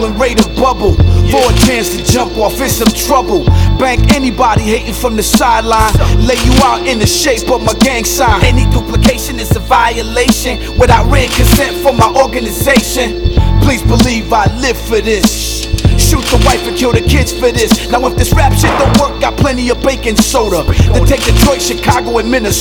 and rate a bubble. For a chance to jump off, it's some trouble. Bank anybody hating from the sideline. Lay you out in the shape of my gang sign. Any duplication is a violation. Without written consent from my organization. Please believe I live for this. Shoot the wife and kill the kids for this. Now if this rap shit don't work, got plenty of baking soda to take Detroit, Chicago, and Minnesota.